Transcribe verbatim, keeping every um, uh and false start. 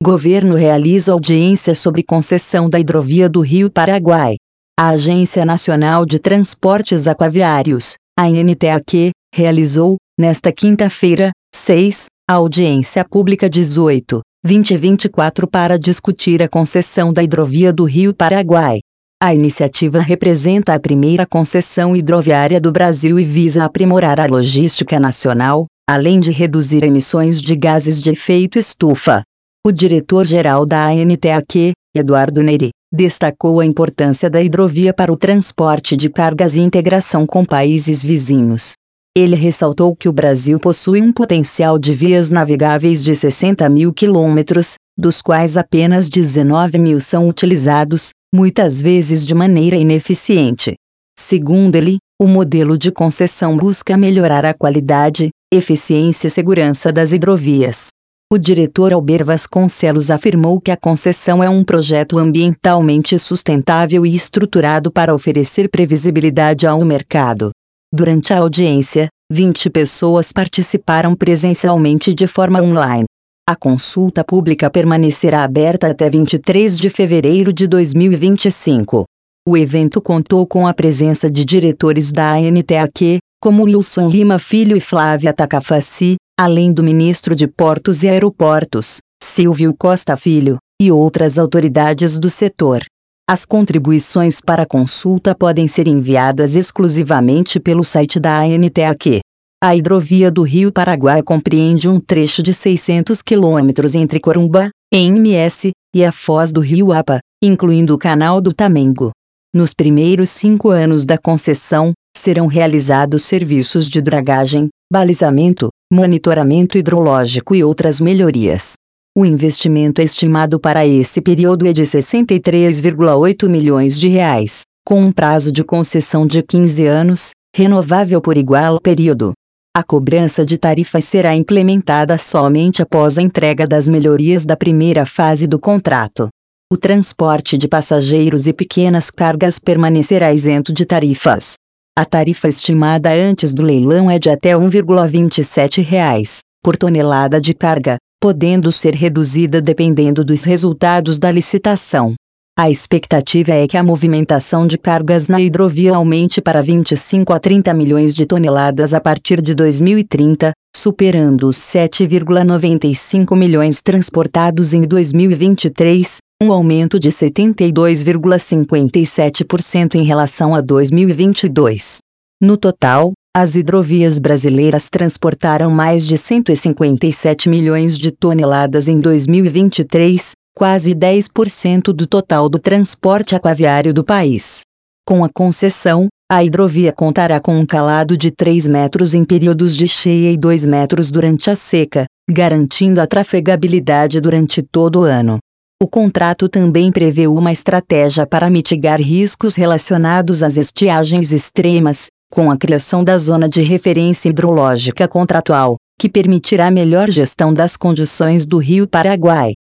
Governo realiza audiência sobre concessão da hidrovia do Rio Paraguai. A Agência Nacional de Transportes Aquaviários, A N T A Q, realizou, nesta quinta-feira, seis, a audiência pública dezoito, vinte e vinte e quatro para discutir a concessão da hidrovia do Rio Paraguai. A iniciativa representa a primeira concessão hidroviária do Brasil e visa aprimorar a logística nacional, além de reduzir emissões de gases de efeito estufa. O diretor-geral da A N T A Q, Eduardo Neri, destacou a importância da hidrovia para o transporte de cargas e integração com países vizinhos. Ele ressaltou que o Brasil possui um potencial de vias navegáveis de sessenta mil quilômetros, dos quais apenas dezenove mil são utilizados, muitas vezes de maneira ineficiente. Segundo ele, o modelo de concessão busca melhorar a qualidade, eficiência e segurança das hidrovias. O diretor Alber Vasconcelos afirmou que a concessão é um projeto ambientalmente sustentável e estruturado para oferecer previsibilidade ao mercado. Durante a audiência, vinte pessoas participaram presencialmente de forma online. A consulta pública permanecerá aberta até vinte e três de fevereiro de dois mil e vinte e cinco. O evento contou com a presença de diretores da A N T A Q, como Wilson Lima Filho e Flávia Tacafaci, além do ministro de Portos e Aeroportos, Silvio Costa Filho, e outras autoridades do setor. As contribuições para a consulta podem ser enviadas exclusivamente pelo site da A N T A Q. A hidrovia do Rio Paraguai compreende um trecho de seiscentos quilômetros entre Corumbá, em M S, e a foz do Rio Apa, incluindo o Canal do Tamengo. Nos primeiros cinco anos da concessão, serão realizados serviços de dragagem, balizamento, monitoramento hidrológico e outras melhorias. O investimento estimado para esse período é de sessenta e três vírgula oito milhões de reais, com um prazo de concessão de quinze anos, renovável por igual período. A cobrança de tarifas será implementada somente após a entrega das melhorias da primeira fase do contrato. O transporte de passageiros e pequenas cargas permanecerá isento de tarifas. A tarifa estimada antes do leilão é de até um vírgula vinte e sete reais por tonelada de carga, podendo ser reduzida dependendo dos resultados da licitação. A expectativa é que a movimentação de cargas na hidrovia aumente para vinte e cinco a trinta milhões de toneladas a partir de dois mil e trinta, superando os sete vírgula noventa e cinco milhões transportados em dois mil e vinte e três, um aumento de setenta e dois vírgula cinquenta e sete por cento em relação a dois mil e vinte e dois. No total, as hidrovias brasileiras transportaram mais de cento e cinquenta e sete milhões de toneladas em dois mil e vinte e três, quase dez por cento do total do transporte aquaviário do país. Com a concessão, a hidrovia contará com um calado de três metros em períodos de cheia e dois metros durante a seca, garantindo a trafegabilidade durante todo o ano. O contrato também prevê uma estratégia para mitigar riscos relacionados às estiagens extremas, com a criação da Zona de Referência Hidrológica Contratual, que permitirá melhor gestão das condições do Rio Paraguai.